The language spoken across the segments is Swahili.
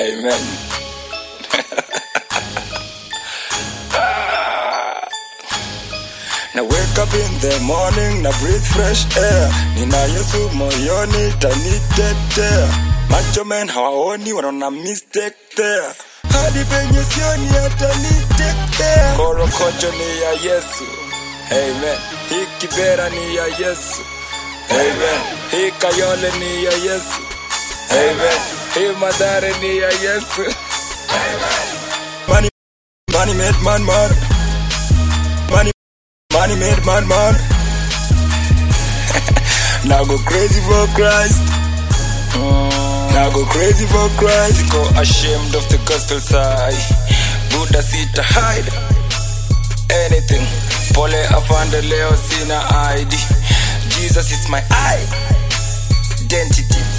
Amen. Now wake up in the morning, now breathe fresh air. Nina Yesu moyoni tanitetea. Macho men hawaoni wanaona mistake there. Hadi penye sioni atanitetea. Korokocho ni ya Yesu. Amen. Hii kibera ni ya Yesu. Amen. Hii kayole ni ya Yesu. Amen. Hii madhare ni ya Yesu. Amen. Money made man mad. Money made man mad. Now go crazy for Christ. Now go crazy for Christ. Go ashamed of the gospel side. Buddha sita hide anything. Pole afande leo sina ID. Jesus is my identity.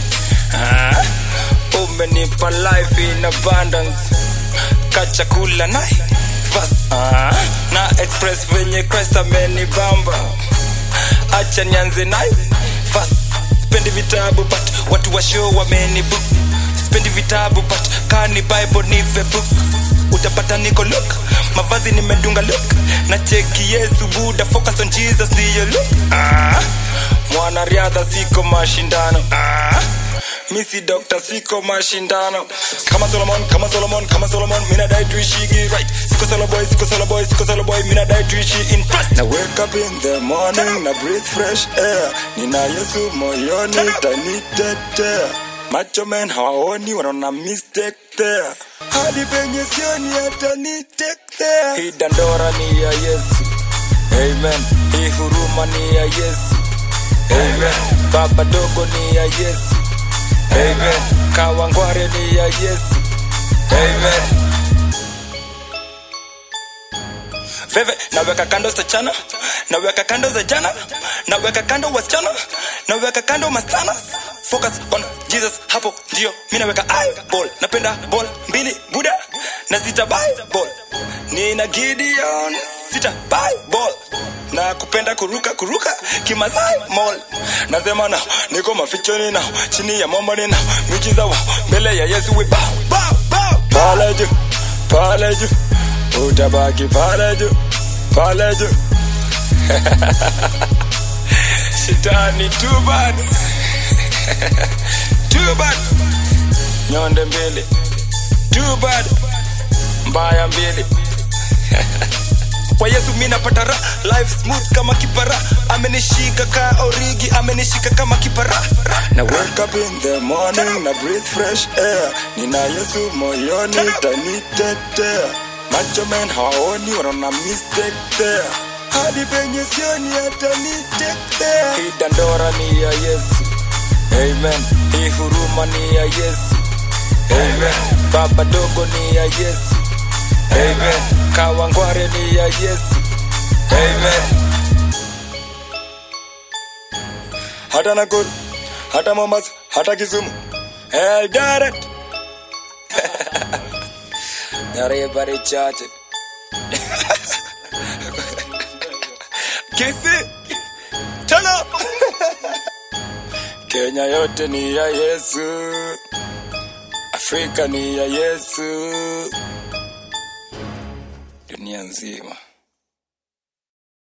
Umenipa life in abundance. Kachakula nai na express venye Christ amenibamba. Acha nianze nai fast. Spendi vitabu but watu wa show wamenibook. Spendi vitabu but kani Bible nipe book. Utapata niko look, mavazi nimedunga look. Na cheki Yesu Buddha, focus on Jesus ndiyo look. Mwana riadha siko mashindano. Misi doctor siko mashindano. Kama Solomon, mina die tuishi right. Siko solo boy, mina die tuishi in Christ. Now wake up in the morning, now breathe fresh air. Nina Yesu moyoni tanitetea. Macho men hawaoni wanaona mistake there. Hadi penye sioni atanitetea. Hii dandora ni ya Yesu. Amen. Hii huruma ni ya Yesu. Amen. Baba dogo ni ya Yesu. Amen. Kawangware ni ya Yesu. Amen. Veve, naweka kando stachana, naweka kando za jana, naweka kando wasichana, naweka kando mastana. Focus on Jesus, hapo ndio mimi naweka eyeball. Napenda ball mbili Buddha na sita Bible. Nina Gideon sita Bible. Na kupenda kuruka kimasai mall. Nasema na niko mafichoni na chini ya mama nina miujiza wa mbele ya Yesu we bow. Pale juu utabaki pale juu. Shetani too bad. Too bad. Nyonde mbili. Too bad. Mbaya mbili. Kwa Yesu mina patara, life smooth kama kipara. Amenishika ka origi, amenishika kama kipara. Now wake up in the morning, now breathe fresh air. Nina Yesu moyoni tanitetea. Macho men hawaoni wanaona mistake there. Hadi penye sioni atanitetea. Hii dandora ni ya Yesu. Amen. Hii huruma ni ya Yesu. Amen. Baba dogo ni ya Yesu. Amen. Kawangware ni ya Yesu. Amen. Hata Nakuru, hata Mombasa, hata Kisumu, Eldoret. Everybody chache. Kisi. Tana. Kenya yote ni ya Yesu. Afrika ni ya Yesu. Dunia nzima.